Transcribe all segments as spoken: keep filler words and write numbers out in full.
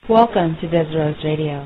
Welcome to Desrose Radio.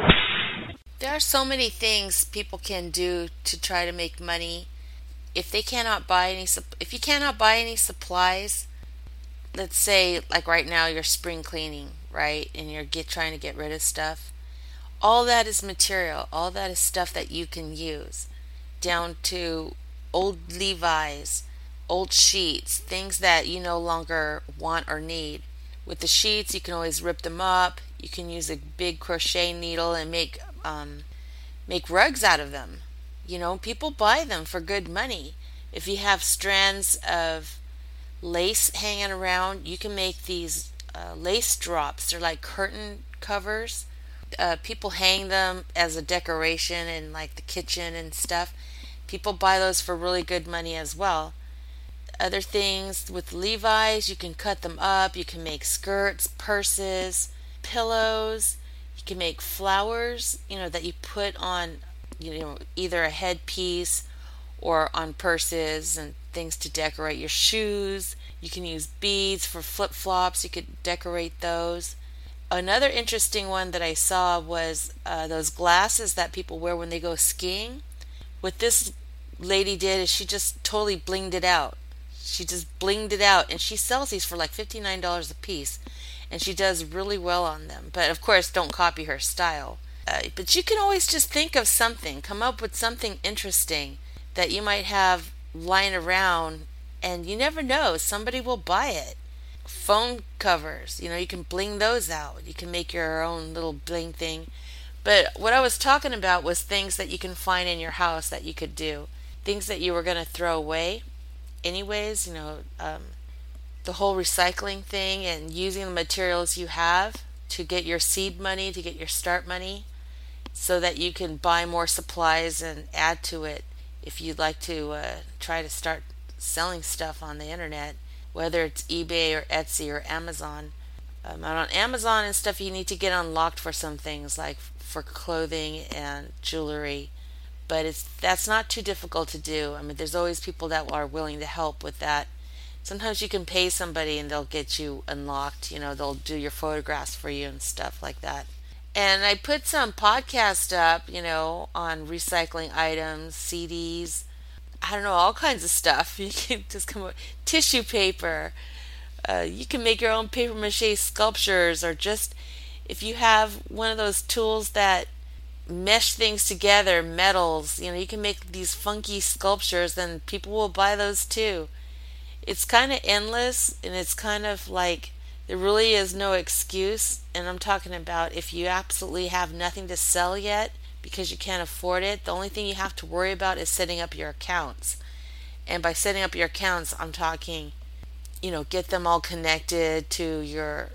There are so many things people can do to try to make money. If they cannot buy any, if you cannot buy any supplies, let's say like right now you're spring cleaning, right, and you're get trying to get rid of stuff. All that is material. All that is stuff that you can use, down to old Levi's, old sheets, things that you no longer want or need. With the sheets, you can always rip them up. You can use a big crochet needle and make um, make rugs out of them. You know, people buy them for good money. If you have strands of lace hanging around, you can make these uh, lace drops. They're like curtain covers. Uh, people hang them as a decoration in like the kitchen and stuff. People buy those for really good money as well. Other things with Levi's, you can cut them up. You can make skirts, purses, pillows. You can make flowers, you know, that you put on, you know, either a headpiece or on purses and things to decorate your shoes. You can use beads for flip-flops. You could decorate those. Another interesting one that I saw was uh, those glasses that people wear when they go skiing. What this lady did is she just totally blinged it out. She just blinged it out, and she sells these for like fifty-nine dollars a piece, and she does really well on them. But of course, don't copy her style. Uh, but you can always just think of something, come up with something interesting that you might have lying around, and you never know, somebody will buy it. Phone covers, you know, you can bling those out. You can make your own little bling thing. But what I was talking about was things that you can find in your house that you could do. Things that you were going to throw away anyways, you know, um, the whole recycling thing and using the materials you have to get your seed money, to get your start money, so that you can buy more supplies and add to it if you'd like to uh, try to start selling stuff on the internet, whether it's eBay or Etsy or Amazon. Um, and on Amazon and stuff, you need to get unlocked for some things, like for clothing and jewelry. But it's that's not too difficult to do. I mean, there's always people that are willing to help with that. Sometimes you can pay somebody and they'll get you unlocked. You know, they'll do your photographs for you and stuff like that. And I put some podcast up, you know, on recycling items, C Ds, I don't know, all kinds of stuff. You can just come up, tissue paper. Uh, you can make your own paper mache sculptures, or just if you have one of those tools that mesh things together, metals, you know, you can make these funky sculptures, and people will buy those too. It's kind of endless, and it's kind of like there really is no excuse. And I'm talking about if you absolutely have nothing to sell yet because you can't afford it, the only thing you have to worry about is setting up your accounts. And by setting up your accounts, I'm talking, you know, get them all connected to your,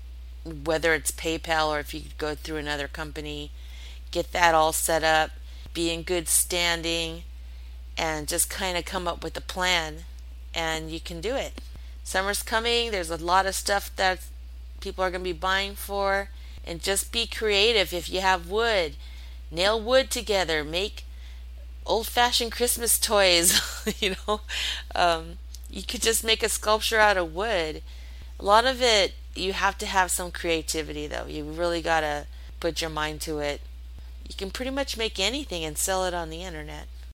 whether it's PayPal or if you go through another company. Get that all set up, be in good standing, and just kind of come up with a plan, and you can do it. Summer's coming. There's a lot of stuff that people are going to be buying for, and just be creative. If you have wood, nail wood together, make old-fashioned Christmas toys. you know, um, you could just make a sculpture out of wood. A lot of it, you have to have some creativity, though. You really got to put your mind to it. You can pretty much make anything and sell it on the internet.